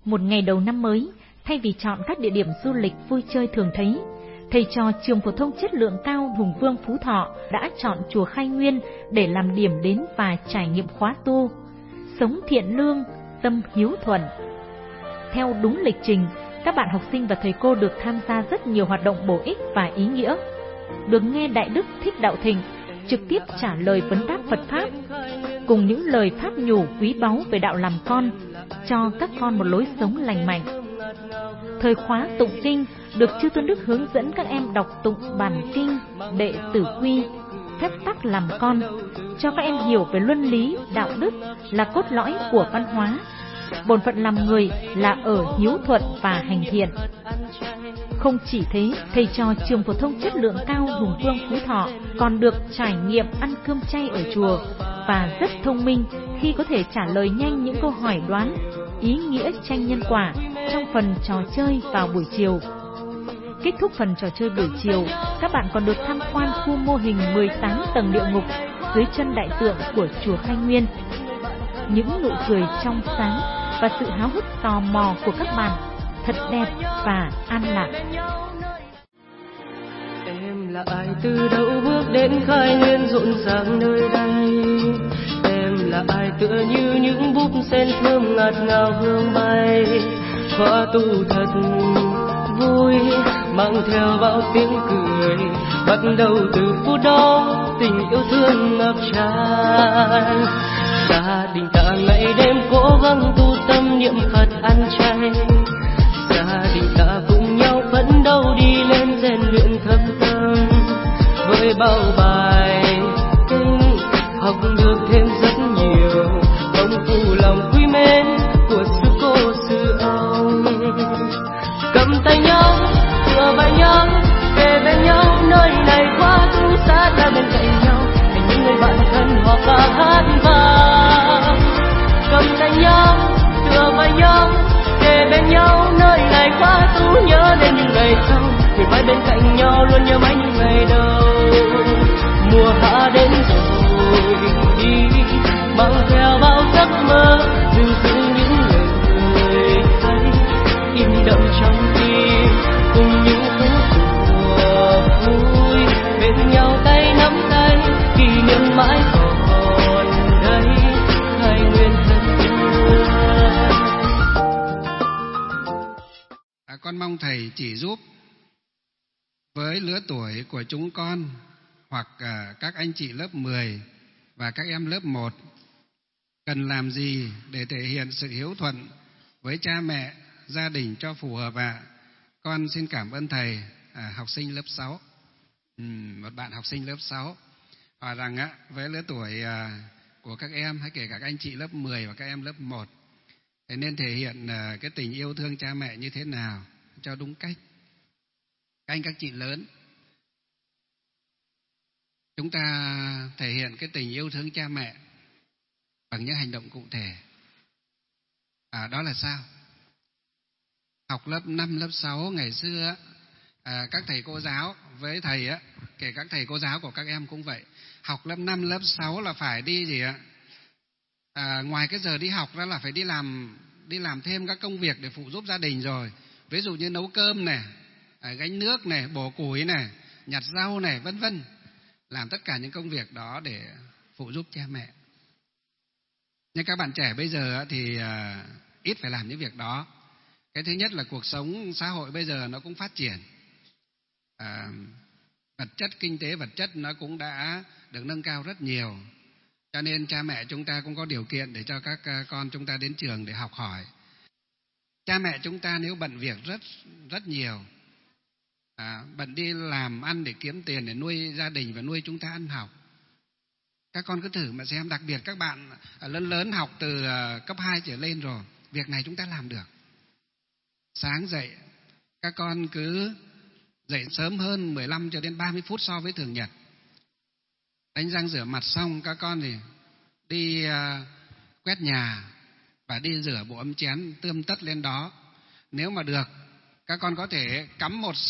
Một ngày đầu năm mới, thay vì chọn các địa điểm du lịch vui chơi thường thấy, thầy trò trường phổ thông chất lượng cao Hùng Vương Phú Thọ đã chọn chùa Khai Nguyên để làm điểm đến và trải nghiệm khóa tu, sống thiện lương, tâm hiếu thuận. Theo đúng lịch trình, các bạn học sinh và thầy cô được tham gia rất nhiều hoạt động bổ ích và ý nghĩa, được nghe Đại Đức Thích Đạo Thịnh trực tiếp trả lời vấn đáp Phật Pháp, cùng những lời pháp nhủ quý báu về đạo làm con, cho các con một lối sống lành mạnh. Thời khóa tụng kinh được Chư Tôn Đức hướng dẫn các em đọc tụng bản kinh Đệ Tử Quy, phép tắc làm con, cho các em hiểu về luân lý, đạo đức là cốt lõi của văn hóa. Bổn phận làm người là ở hiếu thuận và hành thiện. Không chỉ thế, thầy trò trường phổ thông chất lượng cao Hùng Vương Phú Thọ còn được trải nghiệm ăn cơm chay ở chùa và rất thông minh khi có thể trả lời nhanh những câu hỏi đoán, ý nghĩa tranh nhân quả trong phần trò chơi vào buổi chiều. Kết thúc phần trò chơi buổi chiều, các bạn còn được tham quan khu mô hình 18 tầng địa ngục dưới chân đại tượng của chùa Khai Nguyên. Những nụ cười trong sáng và sự háo hức tò mò của các bạn thật đẹp và an lạc. Em là ai từ đâu bước đến Khai Nguyên rộn ràng nơi đây? Em là ai tựa như những búp sen thơm ngạt ngào hương bay? Khóa tu thật vui, mang theo bao tiếng cười. Bắt đầu từ phút đó, tình yêu thương ngập tràn. Gia đình ta ngày đêm cố gắng tu tâm niệm Phật ăn chay. Gia đình ta cùng nhau phấn đấu đi lên rèn luyện thâm tâm. Với bao bài kinh học được thêm rất nhiều, công phu lòng quý mến của sư cô sư ông. Cầm tay nhau, tựa vai nhau, kề bên nhau, nơi này quá tu sát ra bên cạnh nhau, thành những người bạn thân họ ca hát vang. Cầm tay nhau, tựa vai nhau, kề bên nhau, nơi này quá tu nhớ đến những ngày sau, người mãi bên cạnh nhau luôn nhớ mãi những ngày đầu. Mùa hạ đến rồi đi, mang theo bao giấc mơ, lưu giữ những lời hay in đậm trong tim, cùng những phút của vui bên nhau tay nắm tay, kỷ niệm mãi còn đây. Khai Nguyên thân thương. Con mong thầy chỉ giúp với lứa tuổi của chúng con hoặc các anh chị lớp 10 và các em lớp 1 cần làm gì để thể hiện sự hiếu thuận với cha mẹ, gia đình cho phù hợp ạ. Con xin cảm ơn thầy. Học sinh lớp 6, một bạn học sinh lớp 6 hỏi rằng với lứa tuổi của các em hay kể cả các anh chị lớp 10 và các em lớp 1 thì nên thể hiện cái tình yêu thương cha mẹ như thế nào cho đúng cách. Các anh các chị lớn, chúng ta thể hiện cái tình yêu thương cha mẹ bằng những hành động cụ thể. Đó là sao? Học lớp 5, lớp 6 ngày xưa, các thầy cô giáo với thầy kể các thầy cô giáo của các em cũng vậy. Học lớp 5, lớp 6 là phải đi gì ạ? Ngoài cái giờ đi học ra là phải đi làm thêm các công việc để phụ giúp gia đình rồi. Ví dụ như nấu cơm này, gánh nước này, bổ củi này, nhặt rau này, vân vân. Làm tất cả những công việc đó để phụ giúp cha mẹ. Nhưng các bạn trẻ bây giờ thì ít phải làm những việc đó. Cái thứ nhất là cuộc sống xã hội bây giờ nó cũng phát triển. Vật chất, kinh tế vật chất nó cũng đã được nâng cao rất nhiều. Cho nên cha mẹ chúng ta cũng có điều kiện để cho các con chúng ta đến trường để học hỏi. Cha mẹ chúng ta nếu bận việc rất nhiều, bận đi làm ăn để kiếm tiền để nuôi gia đình và nuôi chúng ta ăn học. Các con cứ thử mà xem, đặc biệt các bạn lớn học từ cấp 2 trở lên rồi, việc này chúng ta làm được. Sáng dậy, các con cứ dậy sớm hơn 15 cho đến 30 phút so với thường nhật. Đánh răng rửa mặt xong, các con thì đi quét nhà và đi rửa bộ ấm chén tươm tất lên đó. Nếu mà được, các con có thể cắm một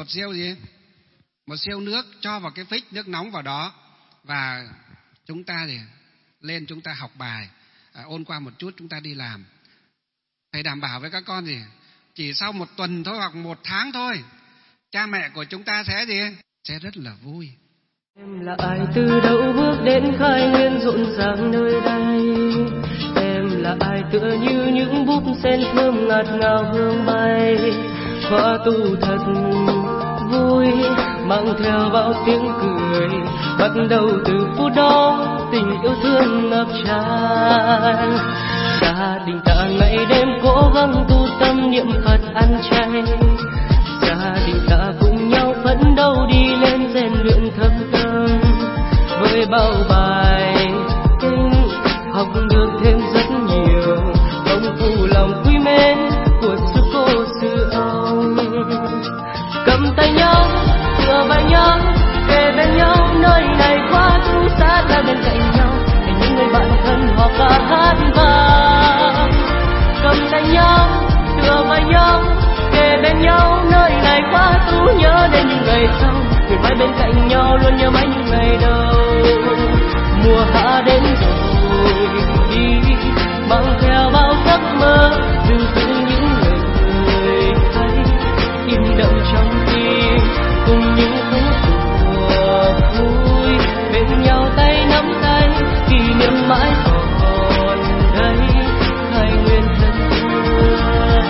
siêu nước cho vào cái phích nước nóng vào đó, và chúng ta thì lên chúng ta học bài, ôn qua một chút chúng ta đi làm. Thầy đảm bảo với các con gì? Chỉ sau 1 tuần thôi hoặc 1 tháng thôi, cha mẹ của chúng ta sẽ gì? Sẽ rất là vui. Em là ai từ đâu bước đến khai nguyên rộn ràng nơi đây? Em là ai tựa như những búp sen thơm ngạt ngào hương bay? Khóa tu thật vui, mang theo bao tiếng cười. Bắt đầu từ phút đó, tình yêu thương ngập tràn. Gia đình ta ngày đêm cố gắng tu tâm niệm Phật ăn chay. Gia đình ta cùng nhau phấn đấu đi lên rèn luyện thâm tâm. Với bao bài kinh học được thêm rất nhiều, công phu lòng quý mến của sư cô sư ông. Cầm tay nhau, tựa vai nhau, kề bên nhau, nơi này quá tu sát là bên cạnh nhau, để những người bạn thân họ ca hát vang. Cầm tay nhau, tựa vai nhau, kề bên nhau, nơi này quá tu nhớ đến những ngày sau, người mãi bên cạnh nhau luôn nhớ mãi những ngày đầu. Mùa hạ đến rồi đi, mang theo bao giấc mơ, lưu giữ những lời hay im đậm trong tim, cùng những phút đùa vui bên nhau tay nắm tay, kỷ niệm mãi còn đây, hai nguyên thân thương.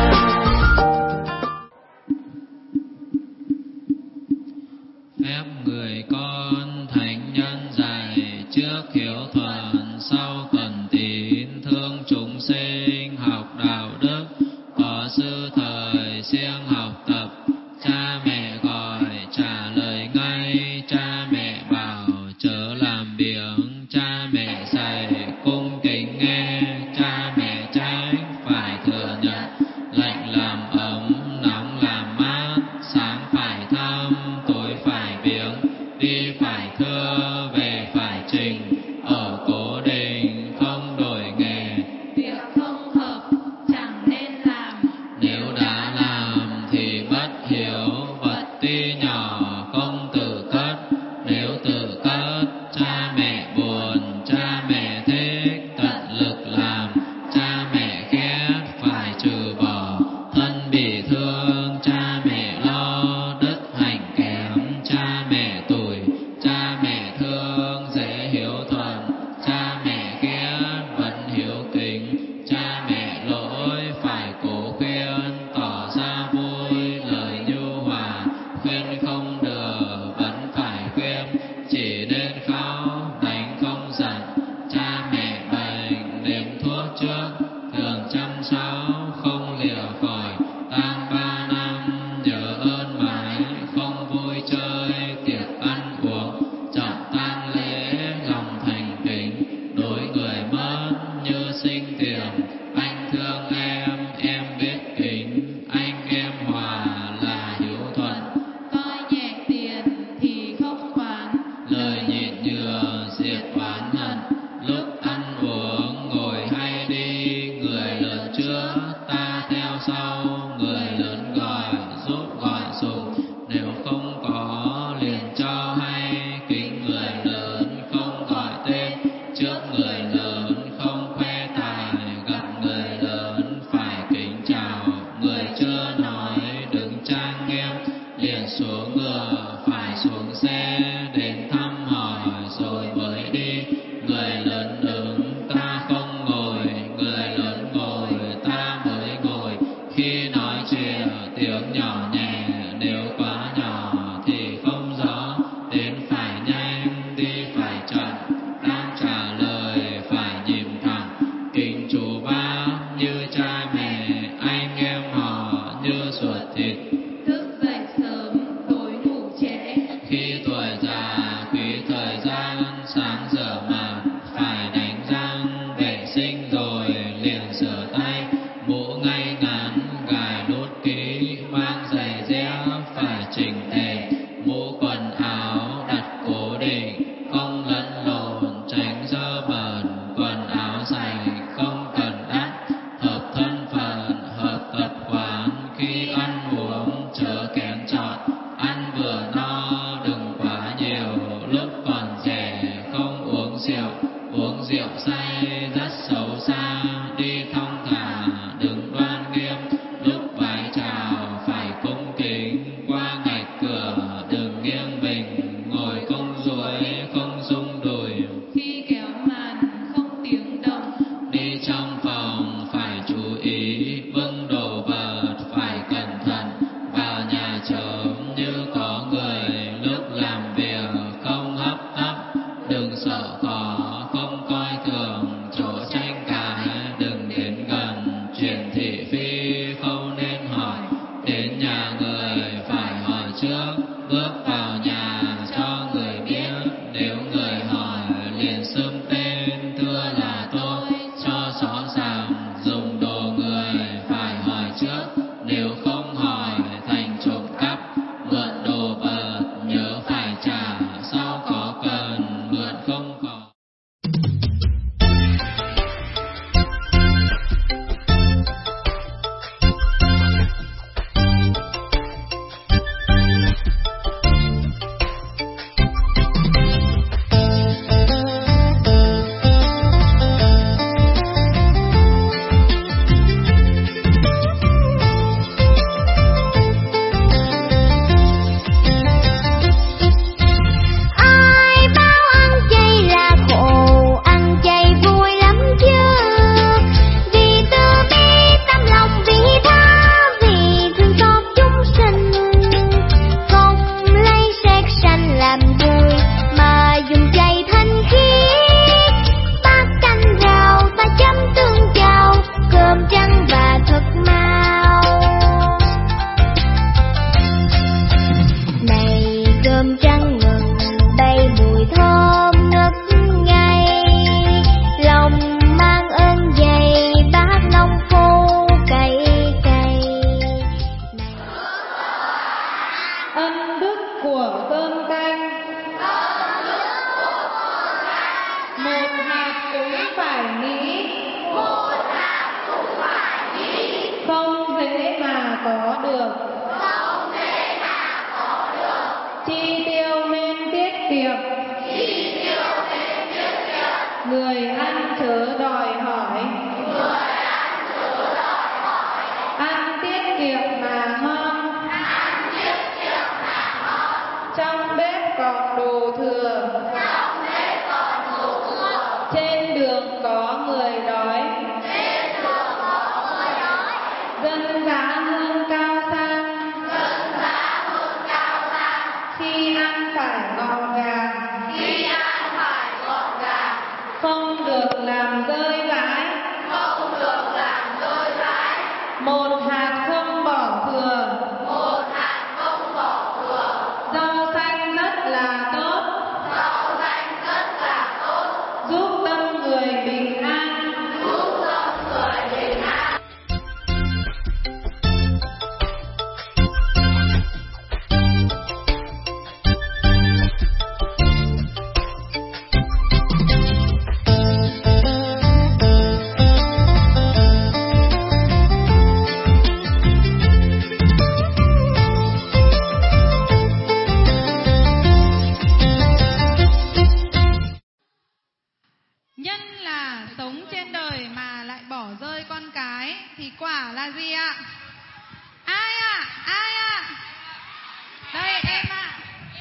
Phép người con thành nhân dạy, trước hiếu thuận sau cần tín, thương chúng sinh học đạo đức, có sư thời siêng học tập. Cha mẹ gọi trả lời ngay, cha mẹ bảo chớ làm biếng, cha mẹ dạy cung kính nghe, cha mẹ trách phải thừa nhận, lạnh làm ấm, nóng làm mát, sáng phải thăm, tối phải biếng, đi phải thưa, về phải trình, ở cố định không đổi nghề. Việc không hợp chẳng nên làm, Nếu đã làm thì bất hiếu, vật tuy nhỏ không tự cất, nếu tự cất cha mẹ buồn, cha mẹ thích tận lực làm, cha mẹ ghét phải trừ bỏ, thân bị thương cha mẹ lo, đức hạnh kém cha mẹ tủi, cha mẹ thương dễ hiếu thuận, cha mẹ ghét vẫn hiếu kính, cha mẹ lỗi phải cố khuyên, tỏ ra vui lời nhu hòa, khuyên không được vẫn phải khuyên, chỉ nên khóc đánh không giận, cha mẹ bệnh đêm thuốc trước, thường chăm sóc không lìa khỏi, tang 3 năm nhớ ơn mãi, không vui chơi tiệc ăn uống, trọng tang lễ lòng thành kính, đối người mất như sinh tiền, anh thương em biết kính, anh em hòa là hiếu thuận, coi nhẹ tiền thì không khoán, lời nhịn nhừa diệt oán hận, lúc ăn uống ngồi hay đi, người lớn trước ta theo sau, người lớn gọi giúp gọi sùng, nếu không có liền cho hay, kính người lớn không gọi tên, trước người lớn không khoe tài, gặp người lớn phải kính chào, người chưa nói đứng trang nghiêm, liền xuống ngựa phải xuống xe, đến thăm hỏi rồi mới đi, người lớn đứng ta không ngồi, người lớn ngồi ta mới ngồi, khi nói chuyện tiếng nhỏ nhẹ, nếu quá nhỏ thì không rõ, đến phải nhanh đi phải chậm, đang trả lời phải nhịp thẳng, kính chú bác như cha mẹ, anh em họ như ruột thịt, thức dậy sớm tối ngủ trễ, khi tuổi già quý thời gian, sáng rửa mặt phải đánh răng, vệ sinh rồi liền rửa tay, mũ ngay ngắn gài nút kỹ, mang giày dép phải chỉnh tề, mũ quần áo đặt cố định, không lẫn lộn tránh dơ bẩn, quần áo sạch không cần đắt, hợp thân phận hợp tập quán, khi ăn uống chớ kén chọn, ăn vừa no đừng quá nhiều, lúc còn trẻ không uống rượu say rất xấu xa, đi thong thả đừng đoan Chi tiêu nên tiết kiệm. Người ăn chớ đòi hỏi. Ăn tiết kiệm mà ngon. Trong bếp còn đồ thừa. Trên đường có người đói. Dân dã hương cao sang. Khi ăn phải gọn gàng. Không được làm rơi vãi. Một hạt không bỏ thừa. Rau xanh rất là tốt. Giúp tâm người bình an. Nhân là sống trên đời mà lại bỏ rơi con cái thì quả là gì ạ? Ai ạ? Ai ạ? Đây em ạ.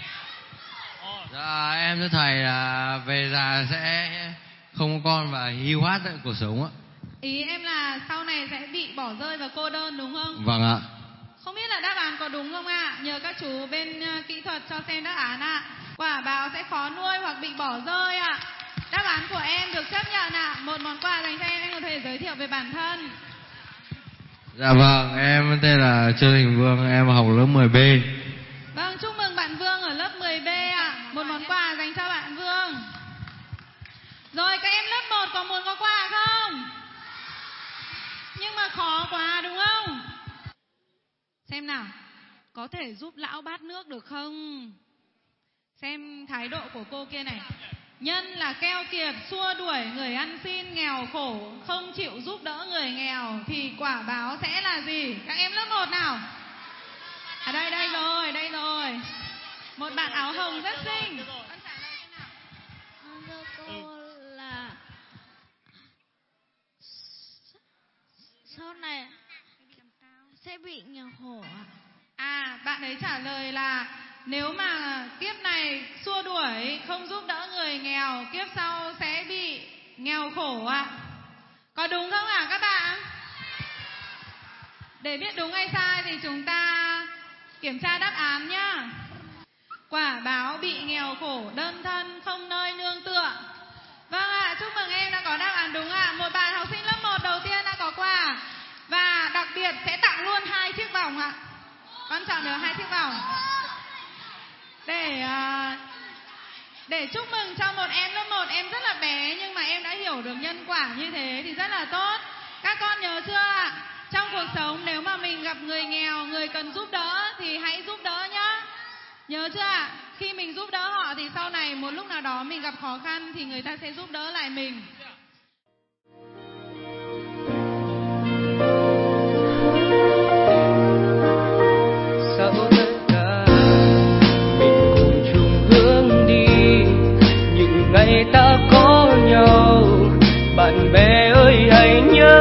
Dạ, em thưa thầy là về già sẽ không có con và hiu hắt tại cuộc sống ạ. Ý em là sau này sẽ bị bỏ rơi và cô đơn đúng không? Vâng ạ. Không biết là đáp án có đúng không ạ? Nhờ các chú bên kỹ thuật cho xem đáp án ạ. Quả báo sẽ khó nuôi hoặc bị bỏ rơi ạ. Đáp án của em được chấp nhận ạ. Một món quà dành cho em có thể giới thiệu về bản thân. Dạ vâng, em tên là Trương Thành Vương, em học lớp 10B. Vâng, chúc mừng bạn Vương ở lớp 10B ạ. Một món quà dành cho bạn Vương. Rồi các em lớp 1 có muốn có quà không? Nhưng mà khó quá đúng không? Xem nào, có thể giúp lão bát nước được không? Xem thái độ của cô kia này. Nhân là keo kiệt, xua đuổi người ăn xin, nghèo khổ, không chịu giúp đỡ người nghèo thì quả báo sẽ là gì? Các em lớp 1 nào. À đây rồi. Một bạn áo hồng rất xinh. Con trả lời thế nào? Thưa cô là sau này sẽ bị nghèo khổ ạ. À, bạn ấy trả lời là nếu mà kiếp này xua đuổi, không giúp đỡ người nghèo, kiếp sau sẽ bị nghèo khổ ạ. Có đúng không ạ các bạn? Để biết đúng hay sai thì chúng ta kiểm tra đáp án nhá. Quả báo bị nghèo khổ, đơn thân, không nơi nương tựa. Vâng ạ, chúc mừng em đã có đáp án đúng ạ. Một bạn học sinh lớp 1 đầu tiên đã có quà. Và đặc biệt sẽ tặng luôn 2 chiếc vòng ạ. Con chọn được 2 chiếc vòng. Để chúc mừng cho một em lớp 1, em rất là bé nhưng mà em đã hiểu được nhân quả như thế thì rất là tốt. Các con nhớ chưa ạ? Trong cuộc sống nếu mà mình gặp người nghèo, người cần giúp đỡ thì hãy giúp đỡ nhá. Nhớ chưa ạ? Khi mình giúp đỡ họ thì sau này một lúc nào đó mình gặp khó khăn thì người ta sẽ giúp đỡ lại mình. Sau tất cả mình cùng chung hướng đi, những ngày ta có nhau. Bạn bè ơi hãy nhớ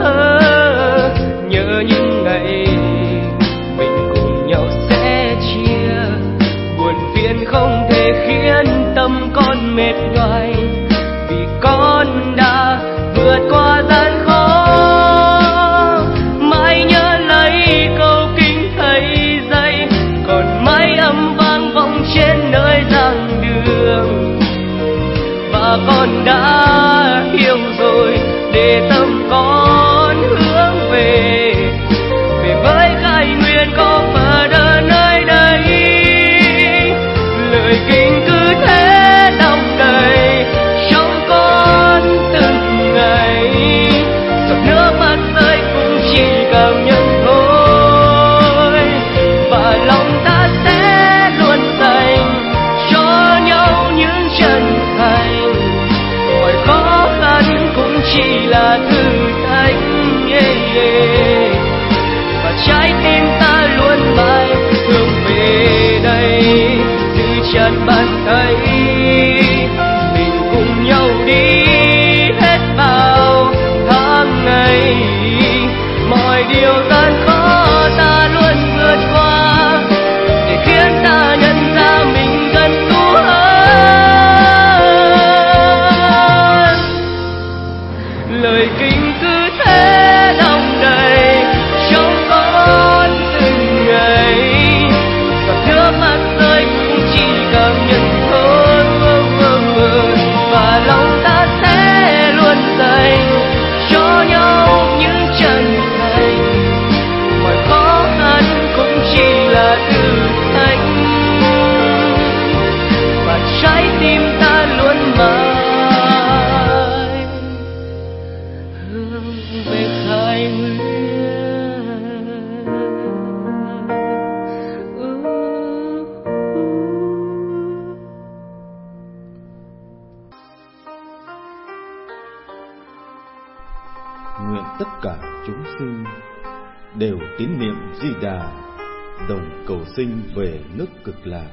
những ngày mình cùng nhau sẽ chia. Buồn phiền không thể khiến tâm con mệt nhoài, vì con đã vượt qua gian khó. Mãi nhớ lấy câu kinh thầy dạy, còn mãi âm vang vọng trên nơi giảng đường. Và con đã hiểu rồi để tâm con hướng về với khai nguyên có phật ở nơi đây. Lời kinh cứ thế đong đầy trong con từng ngày, giọt nước mắt rơi cũng chỉ cảm nhận thôi. Và lòng ta sẽ luôn dành cho nhau những chân thành, mọi khó khăn cũng chỉ là thứ chợt bạn thấy mình cùng nhau đi hết bao tháng ngày, mọi điều gian khó ta luôn vượt qua để khiến ta nhận ra mình gần gũi hơn. Lời kinh cứ thế đong đầy trong con từng ngày, giọt nước mắt rơi cũng chỉ cảm nhận thôi, và lòng ta sẽ luôn dành cho nhau những chân thành. Mọi khó khăn cũng chỉ là thử thách, và trái tim ta luôn mãi hướng về Khai Nguyên. Nguyện tất cả chúng sinh đều tín niệm Di Đà, đồng cầu sinh về nước Cực Lạc.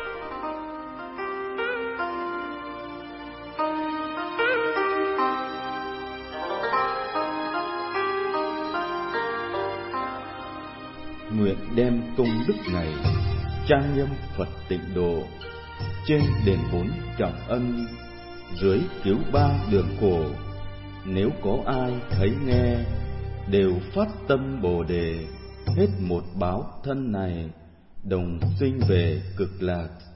Nguyện đem công đức này trang nghiêm Phật Tịnh Độ, trên đền 4 trọng ân, dưới cứu 3 đường khổ. Nếu có ai thấy nghe, đều phát tâm Bồ Đề, hết một báo thân này, đồng sinh về Cực Lạc.